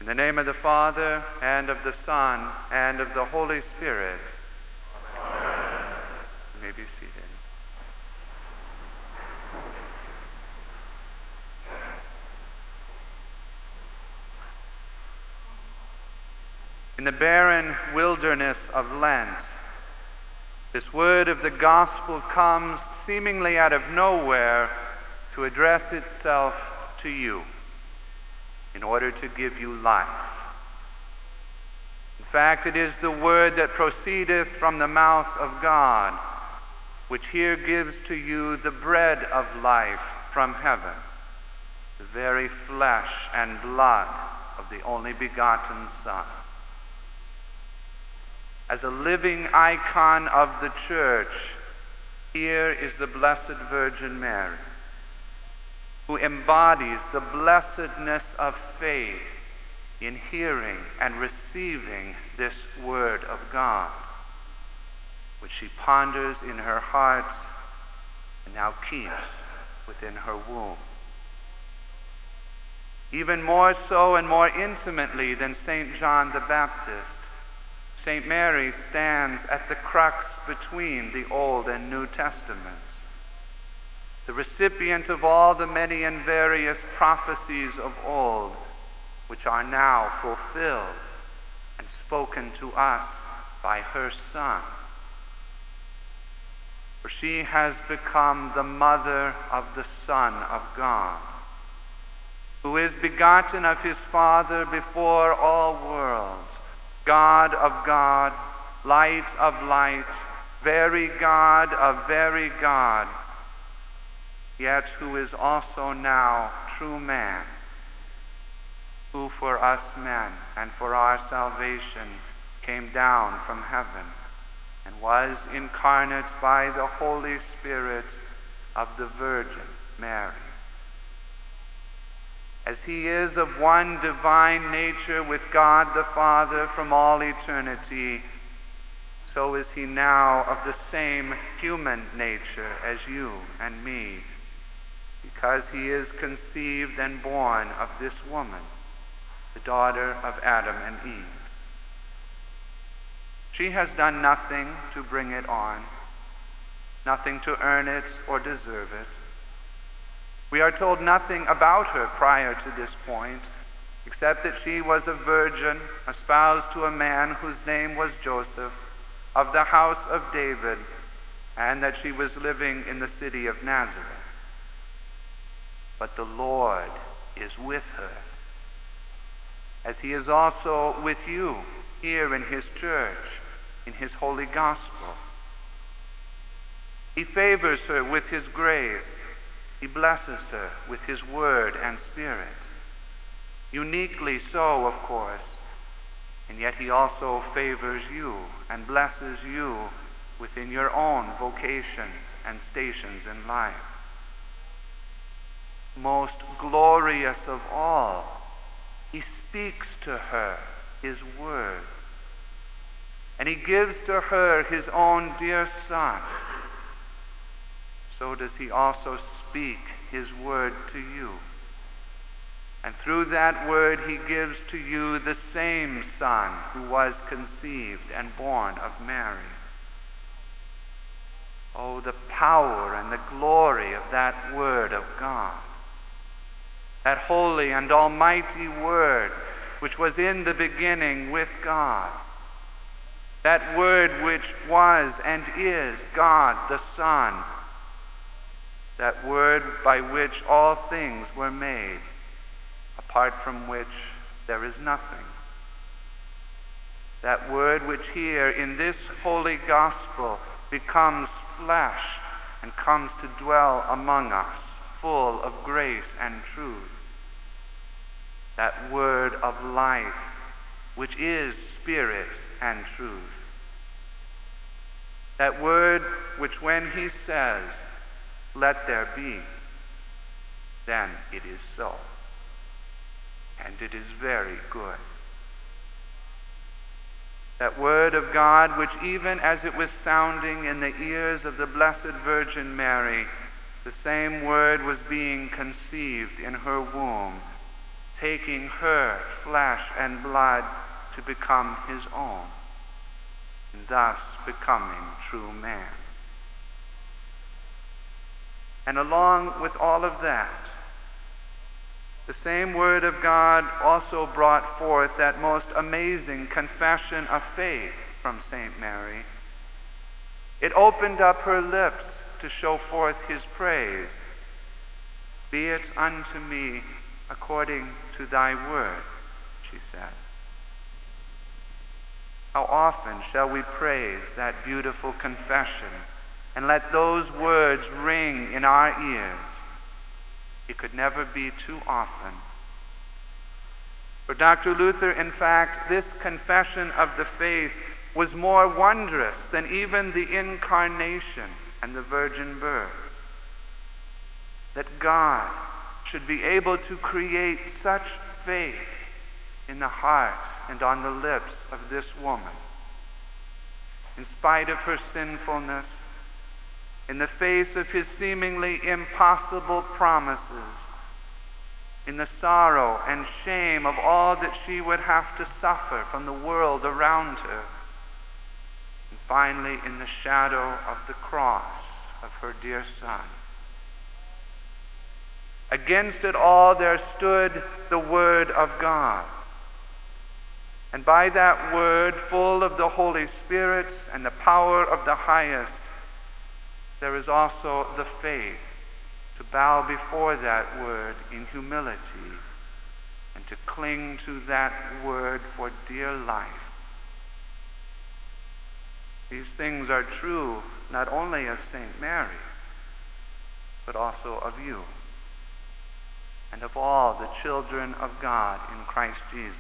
In the name of the Father, and of the Son, and of the Holy Spirit. Amen. You may be seated. In the barren wilderness of Lent, this word of the gospel comes seemingly out of nowhere to address itself to you in order to give you life. In fact, it is the word that proceedeth from the mouth of God, which here gives to you the bread of life from heaven, the very flesh and blood of the only begotten Son. As a living icon of the Church, here is the Blessed Virgin Mary, who embodies the blessedness of faith in hearing and receiving this Word of God, which she ponders in her heart and now keeps within her womb. Even more so and more intimately than St. John the Baptist, St. Mary stands at the crux between the Old and New Testaments, the recipient of all the many and various prophecies of old, which are now fulfilled and spoken to us by her Son. For she has become the mother of the Son of God, who is begotten of his Father before all worlds, God of God, light of light, very God of very God, yet who is also now true man, who for us men and for our salvation came down from heaven and was incarnate by the Holy Spirit of the Virgin Mary. As he is of one divine nature with God the Father from all eternity, so is he now of the same human nature as you and me, because he is conceived and born of this woman, the daughter of Adam and Eve. She has done nothing to bring it on, nothing to earn it or deserve it. We are told nothing about her prior to this point, except that she was a virgin, espoused to a man whose name was Joseph, of the house of David, and that she was living in the city of Nazareth. But the Lord is with her, as he is also with you here in his church, in his holy gospel. He favors her with his grace. He blesses her with his word and spirit. Uniquely so, of course, and yet he also favors you and blesses you within your own vocations and stations in life. Most glorious of all, he speaks to her his word, and he gives to her his own dear Son. So does he also speak his word to you. And through that word he gives to you the same Son who was conceived and born of Mary. Oh, the power and the glory of that word of God. That holy and almighty word which was in the beginning with God. That word which was and is God the Son. That word by which all things were made, apart from which there is nothing. That word which here in this holy gospel becomes flesh and comes to dwell among us, full of grace and truth. That word of life, which is spirit and truth. That word which when he says, "Let there be," then it is so. And it is very good. That word of God which even as it was sounding in the ears of the Blessed Virgin Mary, the same word was being conceived in her womb, taking her flesh and blood to become his own, and thus becoming true man. And along with all of that, the same Word of God also brought forth that most amazing confession of faith from St. Mary. It opened up her lips to show forth his praise. Be it unto me according to thy word, she said. How often shall we praise that beautiful confession and let those words ring in our ears? It could never be too often. For Dr. Luther, in fact, this confession of the faith was more wondrous than even the incarnation and the virgin birth. That God should be able to create such faith in the heart and on the lips of this woman, in spite of her sinfulness, in the face of his seemingly impossible promises, in the sorrow and shame of all that she would have to suffer from the world around her, and finally in the shadow of the cross of her dear Son. Against it all there stood the Word of God. And by that Word, full of the Holy Spirit and the power of the highest, there is also the faith to bow before that Word in humility and to cling to that Word for dear life. These things are true not only of St. Mary, but also of you and of all the children of God in Christ Jesus.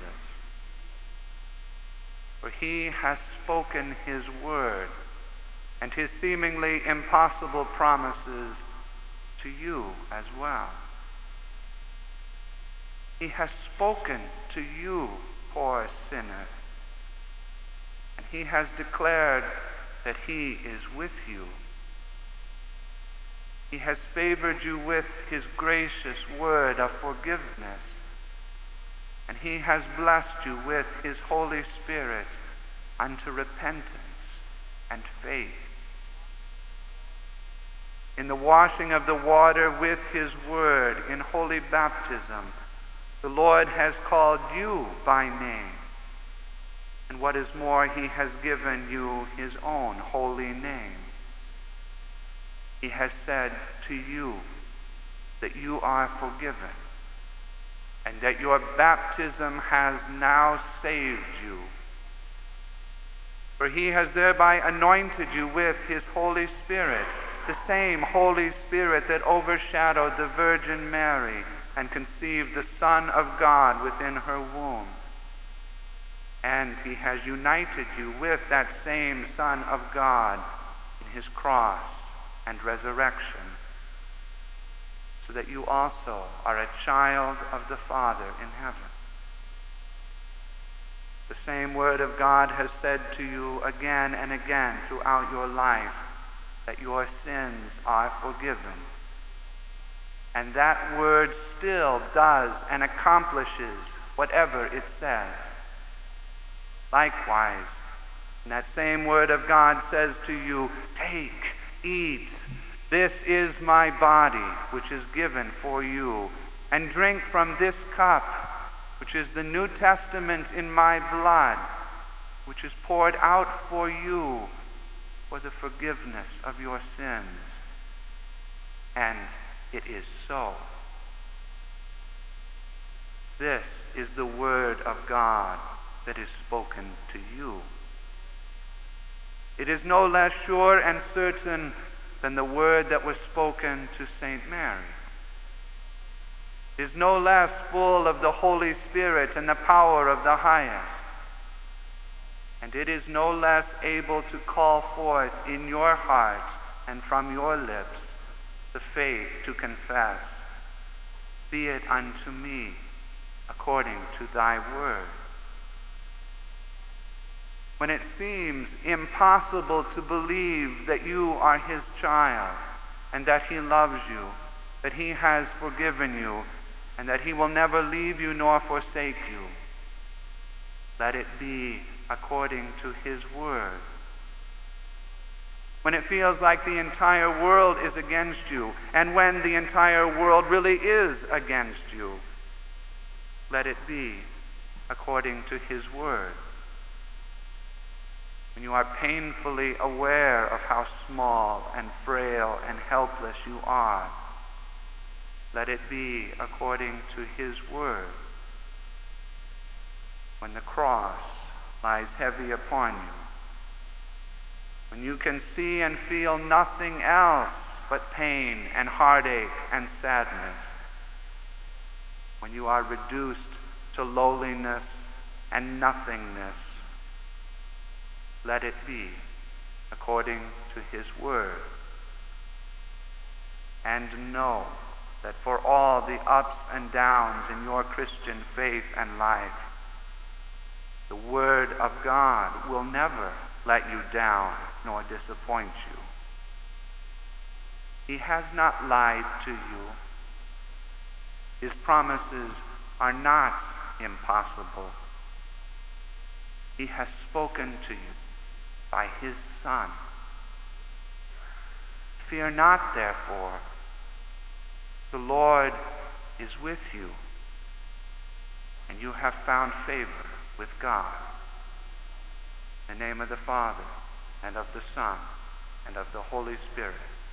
For he has spoken his word and his seemingly impossible promises to you as well. He has spoken to you, poor sinner, and he has declared that he is with you. He has favored you with his gracious word of forgiveness, and he has blessed you with his Holy Spirit unto repentance and faith. In the washing of the water with his word in holy baptism, the Lord has called you by name. And what is more, he has given you his own holy name. He has said to you that you are forgiven, and that your baptism has now saved you. For he has thereby anointed you with his Holy Spirit, the same Holy Spirit that overshadowed the Virgin Mary and conceived the Son of God within her womb. And he has united you with that same Son of God in his cross and resurrection, so that you also are a child of the Father in heaven. The same Word of God has said to you again and again throughout your life that your sins are forgiven. And that Word still does and accomplishes whatever it says. Likewise, that same Word of God says to you, take, eat, this is my body, which is given for you, and drink from this cup, which is the New Testament in my blood, which is poured out for you for the forgiveness of your sins. And it is so. This is the Word of God that is spoken to you. It is no less sure and certain than the word that was spoken to St. Mary. It is no less full of the Holy Spirit and the power of the highest. And it is no less able to call forth in your heart and from your lips the faith to confess, be it unto me according to thy word. When it seems impossible to believe that you are his child and that he loves you, that he has forgiven you, and that He will never leave you nor forsake you. Let it be according to His word. When it feels like the entire world is against you, and when the entire world really is against you, let it be according to His word. When you are painfully aware of how small and frail and helpless you are, let it be according to His word. When the cross lies heavy upon you, when you can see and feel nothing else but pain and heartache and sadness, when you are reduced to lowliness and nothingness, let it be according to His word. And know that for all the ups and downs in your Christian faith and life, the Word of God will never let you down nor disappoint you. He has not lied to you. His promises are not impossible. He has spoken to you by His Son. Fear not, therefore. The Lord is with you, and you have found favor with God. In the name of the Father, and of the Son, and of the Holy Spirit.